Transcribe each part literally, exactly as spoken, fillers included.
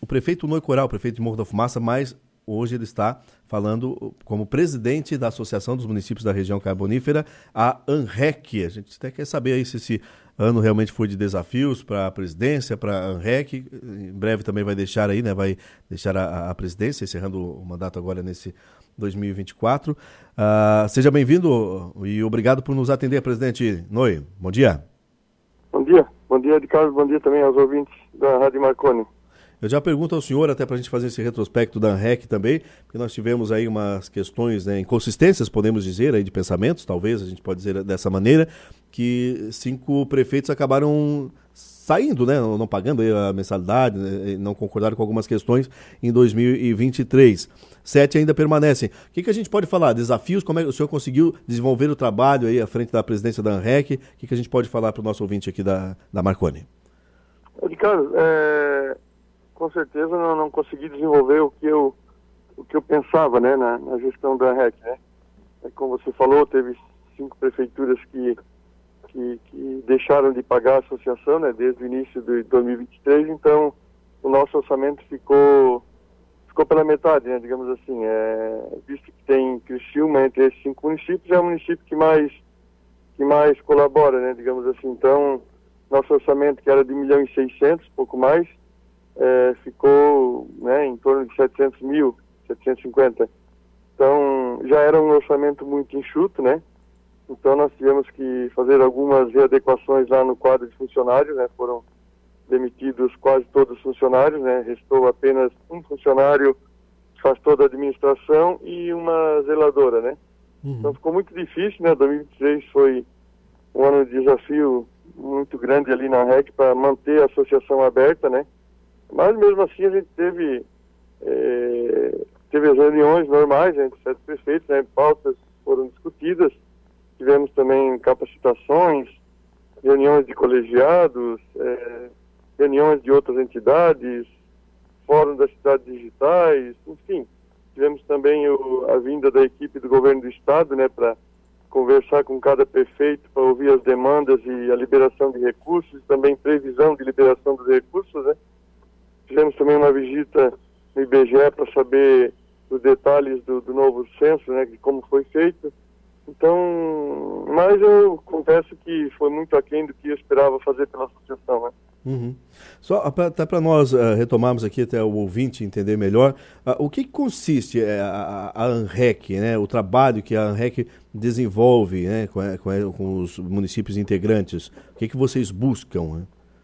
prefeito Noy Coral, o prefeito de Morro da Fumaça, mas hoje ele está falando como presidente da Associação dos Municípios da Região Carbonífera, a ANREC. A gente até quer saber aí se esse ano realmente foi de desafios para a presidência, para a ANREC. Em breve também vai deixar aí, né? Vai deixar a, a presidência, encerrando o mandato agora nesse dois mil e vinte e quatro. Uh, seja bem-vindo e obrigado por nos atender, presidente Noy. Bom dia. Bom dia. Bom dia, Ricardo. Bom dia também aos ouvintes da Rádio Marconi. Eu já pergunto ao senhor, até para a gente fazer esse retrospecto da ANREC também, porque nós tivemos aí umas questões, né, inconsistências, podemos dizer, aí de pensamentos, talvez, a gente pode dizer dessa maneira, que cinco prefeitos acabaram saindo, né, não pagando aí a mensalidade, né, não concordaram com algumas questões em dois mil e vinte e três. Sete ainda permanecem. O que, que a gente pode falar? Desafios, como é que o senhor conseguiu desenvolver o trabalho aí à frente da presidência da ANREC? O que, que a gente pode falar para o nosso ouvinte aqui da, da Marconi? Ricardo, é... com certeza não, não consegui desenvolver o que eu, o que eu pensava, né, na, na gestão da ANREC, né. Como você falou, teve cinco prefeituras que, que, que deixaram de pagar a associação, né, desde o início de dois mil e vinte e três, então o nosso orçamento ficou, ficou pela metade, né, digamos assim. É, visto que tem Criciúma entre esses cinco municípios, é o município que mais, que mais colabora, né, digamos assim. Então, nosso orçamento, que era de um milhão e seiscentos, pouco mais, É, ficou, né, em torno de setecentos mil, setecentos e cinquenta. Então, já era um orçamento muito enxuto, né? Então, nós tivemos que fazer algumas readequações lá no quadro de funcionários, né? Foram demitidos quase todos os funcionários, né? Restou apenas um funcionário que faz toda a administração e uma zeladora, né? Uhum. Então, ficou muito difícil, né? dois mil e vinte e três foi um ano de desafio muito grande ali na ANREC para manter a associação aberta, né? Mas mesmo assim a gente teve, é, teve as reuniões normais entre os sete prefeitos, né, pautas foram discutidas, tivemos também capacitações, reuniões de colegiados, é, reuniões de outras entidades, fórum das cidades digitais, enfim. Tivemos também o, a vinda da equipe do governo do estado, né, para conversar com cada prefeito para ouvir as demandas e a liberação de recursos, e também previsão de liberação dos recursos, né. Fizemos também uma visita no I B G E para saber os detalhes do, do novo censo, né, de como foi feito. Então, mas eu confesso que foi muito aquém do que eu esperava fazer pela associação, né? Uhum. Só até para nós uh, retomarmos aqui, até o ouvinte entender melhor, uh, o que consiste uh, a, a ANREC, né, o trabalho que a ANREC desenvolve, né, com, com, com os municípios integrantes, o que, que vocês buscam, né?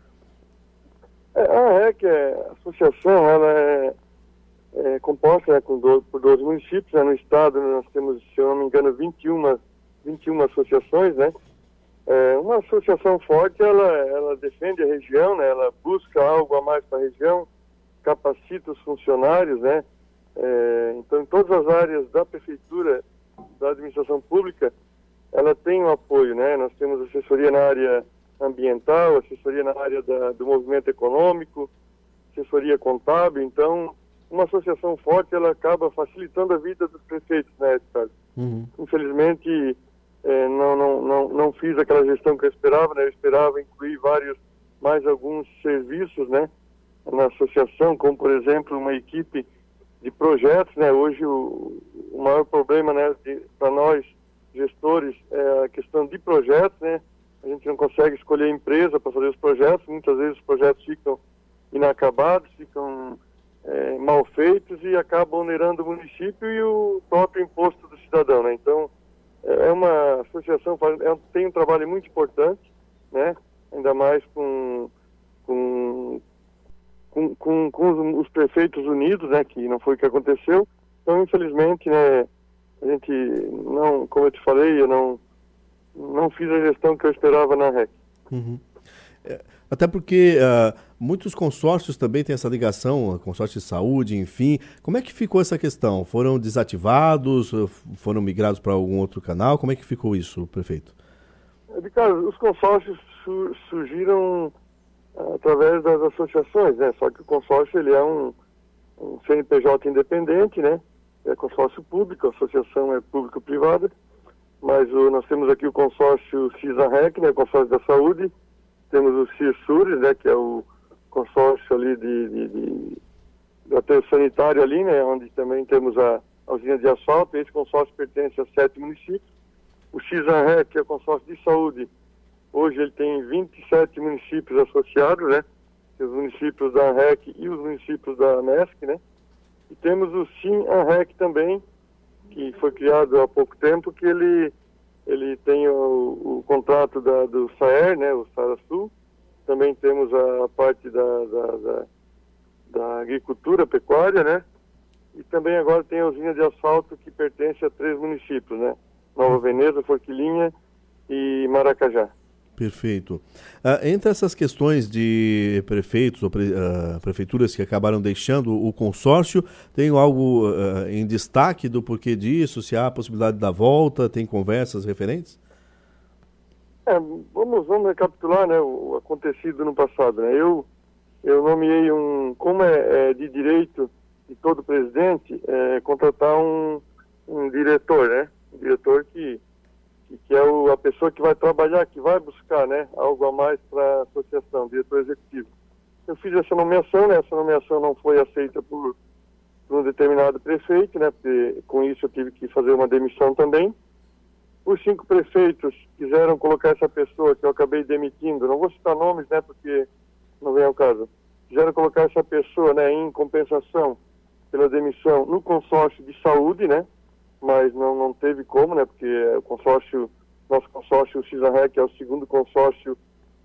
A ANREC, a associação, ela é, é composta, né, com do, por doze municípios, né, no estado nós temos, se eu não me engano, vinte e uma, vinte e uma associações, né. É, uma associação forte, ela, ela defende a região, né, ela busca algo a mais para a região, capacita os funcionários, né. É, então, em todas as áreas da prefeitura, da administração pública, ela tem um apoio, né. Nós temos assessoria na área ambiental, assessoria na área da, do movimento econômico, assessoria contábil. Então, uma associação forte, ela acaba facilitando a vida dos prefeitos, né, Ricardo? Uhum. Infelizmente, é, não, não, não, não fiz aquela gestão que eu esperava, né? Eu esperava incluir vários, mais alguns serviços, né, na associação, como, por exemplo, uma equipe de projetos, né? Hoje, o, o maior problema, né, para nós, gestores, é a questão de projetos, né? A gente não consegue escolher empresa para fazer os projetos, muitas vezes os projetos ficam inacabados, ficam é, mal feitos e acabam onerando o município e o próprio imposto do cidadão, né? Então, é uma associação, é, tem um trabalho muito importante, né? Ainda mais com, com, com, com, com os prefeitos unidos, né? Que não foi o que aconteceu. Então, infelizmente, né? A gente não, como eu te falei, eu não... não fiz a gestão que eu esperava na ANREC. Uhum. É, até porque uh, muitos consórcios também têm essa ligação, consórcio de saúde, enfim. Como é que ficou essa questão? Foram desativados? Foram migrados para algum outro canal? Como é que ficou isso, prefeito? Ricardo, os consórcios su- surgiram uh, através das associações, né? Só que o consórcio ele é um, um C N P J independente, né? É consórcio público, a associação é público-privada. Mas o, nós temos aqui o consórcio CISANREC, né, consórcio da saúde, temos o CIRSURES, né, que é o consórcio ali de, de, de do aterro sanitário ali, né, onde também temos a, a usina de asfalto. Esse consórcio pertence a sete municípios. O Xanrec, que é o consórcio de saúde, hoje ele tem vinte e sete municípios associados, né, os municípios da ANREC e os municípios da MESC, né, e temos o SIM-ANREC também, que foi criado há pouco tempo, que ele, ele tem o, o contrato da, do SAER, né, o SARA-Sul. Também temos a parte da, da, da, da agricultura, pecuária, né, e também agora tem a usina de asfalto que pertence a três municípios, né, Nova Veneza, Forquilinha e Maracajá. Perfeito. Uh, entre essas questões de prefeitos ou pre, uh, prefeituras que acabaram deixando o consórcio, tem algo uh, em destaque do porquê disso? Se há a possibilidade da volta, tem conversas referentes? É, vamos, vamos recapitular, né, o acontecido no passado. Né? Eu, eu nomeei um, como é, é de direito de todo presidente, é, contratar um, um diretor, né? Um diretor que que é o, a pessoa que vai trabalhar, que vai buscar, né, algo a mais para a associação, diretor executivo. Eu fiz essa nomeação, né, essa nomeação não foi aceita por, por um determinado prefeito, né, porque com isso eu tive que fazer uma demissão também. Os cinco prefeitos quiseram colocar essa pessoa, que eu acabei demitindo, não vou citar nomes, né, porque não vem ao caso, quiseram colocar essa pessoa, né, em compensação pela demissão no consórcio de saúde, né, mas não, não teve como, né, porque o consórcio, nosso consórcio, o Xanrec, é o segundo consórcio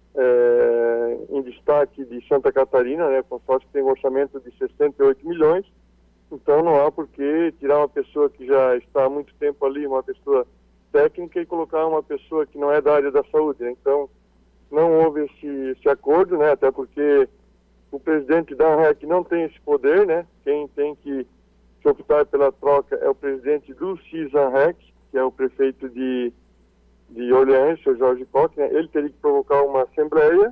é, em destaque de Santa Catarina, né, consórcio que tem um orçamento de sessenta e oito milhões, então não há por que tirar uma pessoa que já está há muito tempo ali, uma pessoa técnica, e colocar uma pessoa que não é da área da saúde, né? Então não houve esse, esse acordo, né, até porque o presidente da ANREC não tem esse poder, né, quem tem que Se optar pela troca é o presidente do Xanrec, que é o prefeito de, de Orleans, o Jorge Koch, né? Ele teria que provocar uma assembleia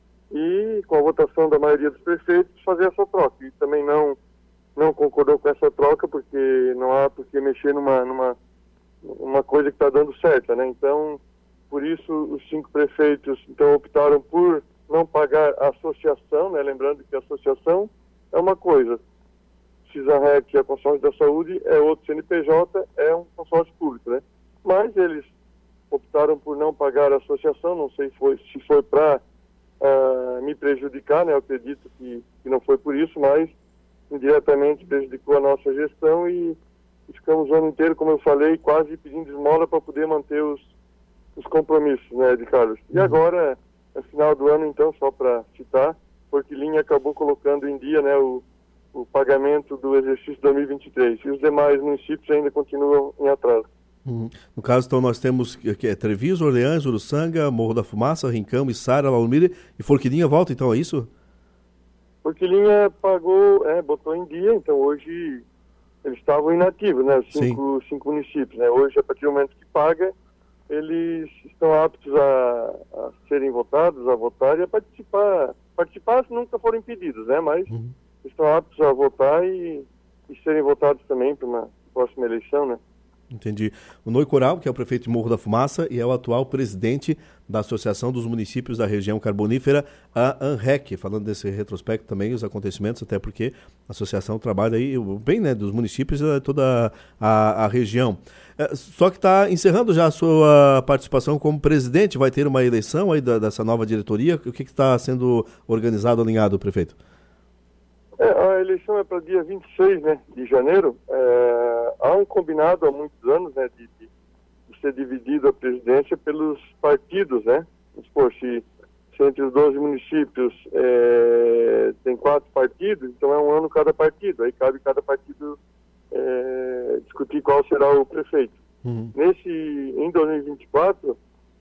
e, com a votação da maioria dos prefeitos, fazer essa troca. E também não, não concordou com essa troca, porque não há por que mexer numa, numa uma coisa que está dando certo, né? Então, por isso, os cinco prefeitos então, optaram por não pagar a associação, né? Lembrando que a associação é uma coisa, Xanrec, que é o consórcio da saúde, é outro C N P J, é um consórcio público, né? Mas eles optaram por não pagar a associação, não sei foi, se foi para uh, me prejudicar, né? Eu acredito que, que não foi por isso, mas indiretamente prejudicou a nossa gestão e, e ficamos o ano inteiro, como eu falei, quase pedindo esmola para poder manter os, os compromissos, né, de Carlos. E agora, no final do ano, então, só para citar, Forquilinha acabou colocando em dia, né, o o pagamento do exercício dois mil e vinte e três. E os demais municípios ainda continuam em atraso. Uhum. No caso, então, nós temos que é Treviso, Orleans, Uruçanga, Morro da Fumaça, Rincão, Içara, Laumira e Forquilinha volta, então, é isso? Forquilinha pagou, é, botou em dia, então hoje eles estavam inativos, né, os cinco, cinco municípios, né, hoje a partir do momento que paga, eles estão aptos a, a serem votados, a votar e a participar. Participar nunca foram impedidos, né, mas uhum. estão aptos a votar e, e serem votados também para uma próxima eleição, né? Entendi. O Noi Coral, que é o prefeito de Morro da Fumaça e é o atual presidente da Associação dos Municípios da Região Carbonífera, a ANREC, falando desse retrospecto também, os acontecimentos, até porque a associação trabalha aí, bem, né, dos municípios e toda a, a região. É, só que está encerrando já a sua participação como presidente, vai ter uma eleição aí da, dessa nova diretoria, o que está sendo organizado, alinhado, prefeito? É, a eleição é para dia vinte e seis, né, de janeiro. É, há um combinado há muitos anos, né, de, de, de ser dividido a presidência pelos partidos, né. Vamos supor, se, se entre os doze municípios é, tem quatro partidos, então é um ano cada partido. Aí cabe cada partido é, discutir qual será o prefeito. Uhum. Nesse, em dois mil e vinte e quatro,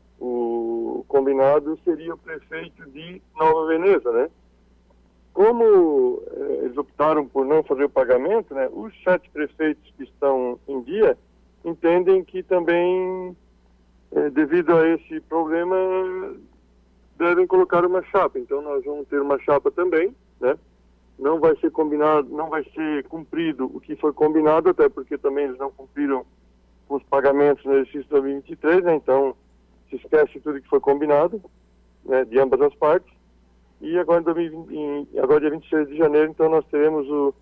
o combinado seria o prefeito de Nova Veneza, né. Como eh, eles optaram por não fazer o pagamento, né, os sete prefeitos que estão em dia entendem que também, eh, devido a esse problema, devem colocar uma chapa. Então nós vamos ter uma chapa também, né? Não vai ser combinado, não vai ser cumprido o que foi combinado, até porque também eles não cumpriram com os pagamentos no exercício dois mil e vinte e três, né? Então se esquece tudo que foi combinado, né, de ambas as partes. E agora, em dois mil e vinte, em, agora dia vinte e seis de janeiro, então nós teremos o,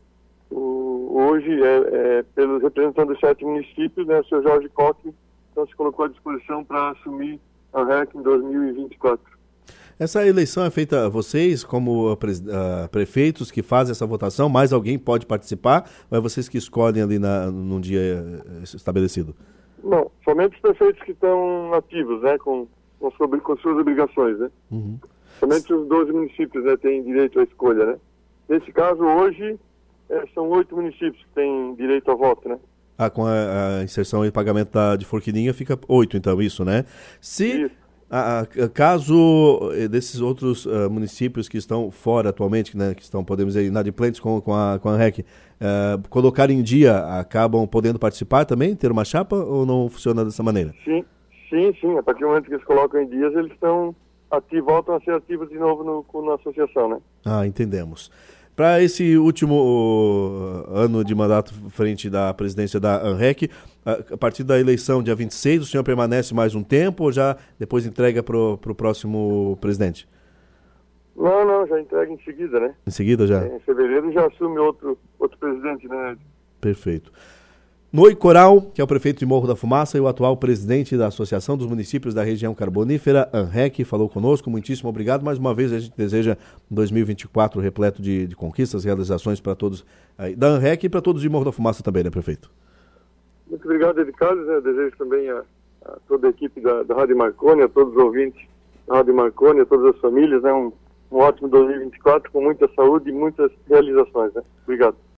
O, hoje, é, é, pelos representantes dos sete municípios, né, o senhor Jorge Coque, então, se colocou à disposição para assumir a R E C em dois mil e vinte e quatro. Essa eleição é feita a vocês, como uh, prefeitos que fazem essa votação, mais alguém pode participar, ou é vocês que escolhem ali na, num dia estabelecido? Não, somente os prefeitos que estão ativos, né, com, com, sobre, com suas obrigações, né? Uhum. Somente os doze municípios, né, têm direito à escolha, né? Nesse caso, hoje, é, são oito municípios que têm direito a voto, né? Ah, com a, a inserção e pagamento da, de Forquilinha fica oito, então, isso, né? Se... Isso. A, a, caso desses outros uh, municípios que estão fora atualmente, né, que estão, podemos dizer, inadimplentes com, com, a, com a R E C, uh, colocar em dia, acabam podendo participar também, ter uma chapa, ou não funciona dessa maneira? Sim, sim, sim. A partir do momento que eles colocam em dias, eles estão ativos, voltam a ser ativos de novo no, na associação, né? Ah, entendemos. Para esse último uh, ano de mandato frente da presidência da ANREC, a, a partir da eleição dia vinte e seis, o senhor permanece mais um tempo ou já depois entrega para o próximo presidente? Não, não, já entrega em seguida, né? Em seguida já? É, em fevereiro já assume outro, outro presidente, né? Perfeito. Noi Coral, que é o prefeito de Morro da Fumaça e o atual presidente da Associação dos Municípios da Região Carbonífera, ANREC, falou conosco. Muitíssimo obrigado. Mais uma vez, a gente deseja dois mil e vinte e quatro repleto de, de conquistas, realizações para todos aí, da ANREC e para todos de Morro da Fumaça também, né, prefeito? Muito obrigado, Ed Carlos. Né? Desejo também a, a toda a equipe da, da Rádio Marconi, a todos os ouvintes da Rádio Marconi, a todas as famílias, né? um, um ótimo dois mil e vinte e quatro com muita saúde e muitas realizações. Né? Obrigado.